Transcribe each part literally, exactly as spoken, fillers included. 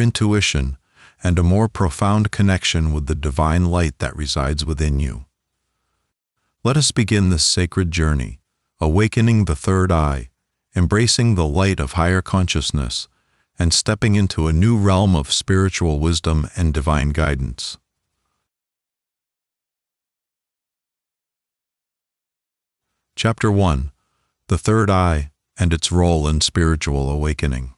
intuition, and a more profound connection with the divine light that resides within you. Let us begin this sacred journey, awakening the third eye, embracing the light of higher consciousness, and stepping into a new realm of spiritual wisdom and divine guidance. Chapter one. The Third Eye and its Role in Spiritual Awakening.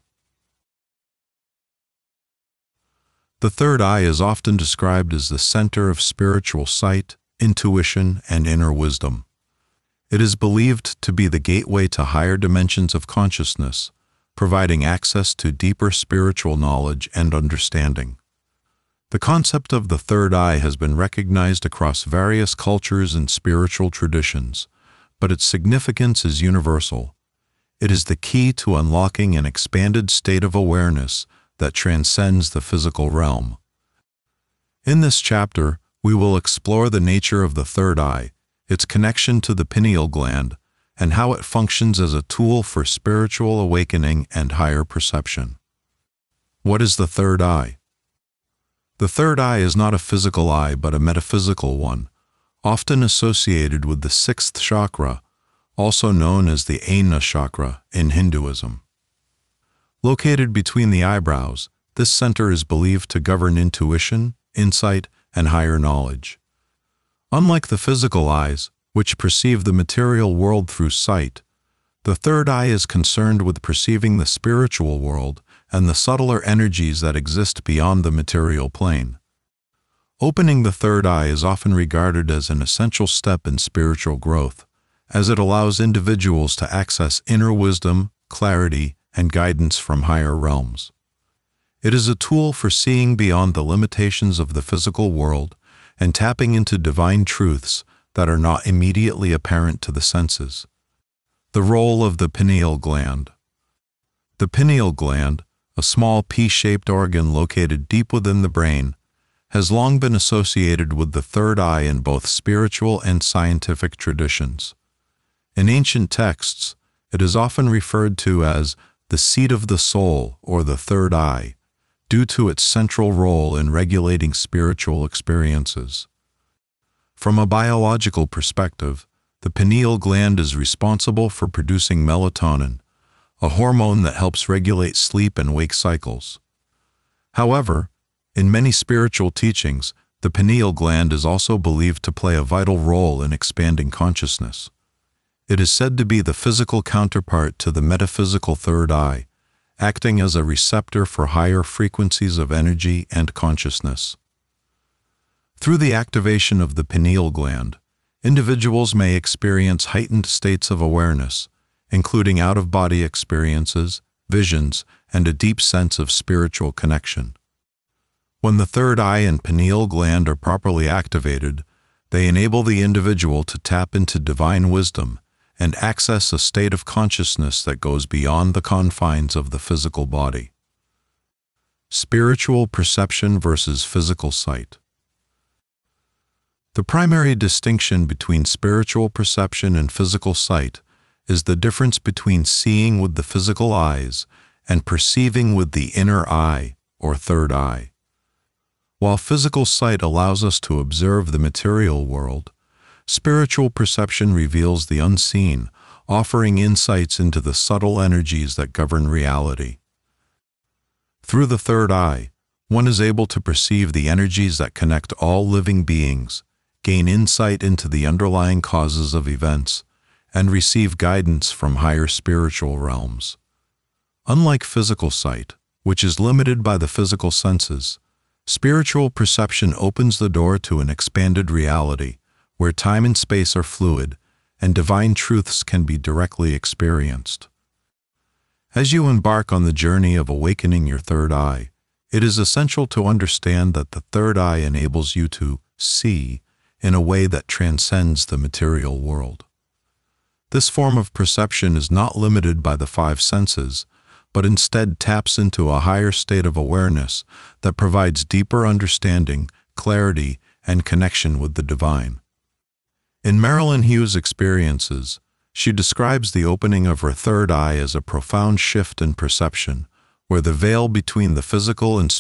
The third eye is often described as the center of spiritual sight, intuition, and inner wisdom. It is believed to be the gateway to higher dimensions of consciousness, providing access to deeper spiritual knowledge and understanding. The concept of the third eye has been recognized across various cultures and spiritual traditions, but its significance is universal. It is the key to unlocking an expanded state of awareness that transcends the physical realm. In this chapter, we will explore the nature of the third eye, its connection to the pineal gland, and how it functions as a tool for spiritual awakening and higher perception. What is the third eye? The third eye is not a physical eye but a metaphysical one, often associated with the sixth chakra, also known as the Ajna chakra in Hinduism. Located between the eyebrows, this center is believed to govern intuition, insight, and higher knowledge. Unlike the physical eyes, which perceive the material world through sight, the third eye is concerned with perceiving the spiritual world and the subtler energies that exist beyond the material plane. Opening the third eye is often regarded as an essential step in spiritual growth, as it allows individuals to access inner wisdom, clarity, and guidance from higher realms. It is a tool for seeing beyond the limitations of the physical world and tapping into divine truths that are not immediately apparent to the senses. The role of the pineal gland. The pineal gland, a small pea-shaped organ located deep within the brain, has long been associated with the third eye in both spiritual and scientific traditions. In ancient texts, it is often referred to as the seat of the soul or the third eye, due to its central role in regulating spiritual experiences. From a biological perspective, the pineal gland is responsible for producing melatonin, a hormone that helps regulate sleep and wake cycles. However, in many spiritual teachings, the pineal gland is also believed to play a vital role in expanding consciousness. It is said to be the physical counterpart to the metaphysical third eye, acting as a receptor for higher frequencies of energy and consciousness. Through the activation of the pineal gland, individuals may experience heightened states of awareness, including out-of-body experiences, visions, and a deep sense of spiritual connection. When the third eye and pineal gland are properly activated, they enable the individual to tap into divine wisdom and access a state of consciousness that goes beyond the confines of the physical body. Spiritual perception versus physical sight. The primary distinction between spiritual perception and physical sight is the difference between seeing with the physical eyes and perceiving with the inner eye or third eye. While physical sight allows us to observe the material world, spiritual perception reveals the unseen, offering insights into the subtle energies that govern reality. Through the third eye, one is able to perceive the energies that connect all living beings, gain insight into the underlying causes of events, and receive guidance from higher spiritual realms. Unlike physical sight, which is limited by the physical senses, spiritual perception opens the door to an expanded reality, where time and space are fluid, and divine truths can be directly experienced. As you embark on the journey of awakening your third eye, it is essential to understand that the third eye enables you to see in a way that transcends the material world. This form of perception is not limited by the five senses, but instead taps into a higher state of awareness that provides deeper understanding, clarity, and connection with the divine. In Marilyn Hughes' experiences, she describes the opening of her third eye as a profound shift in perception, where the veil between the physical and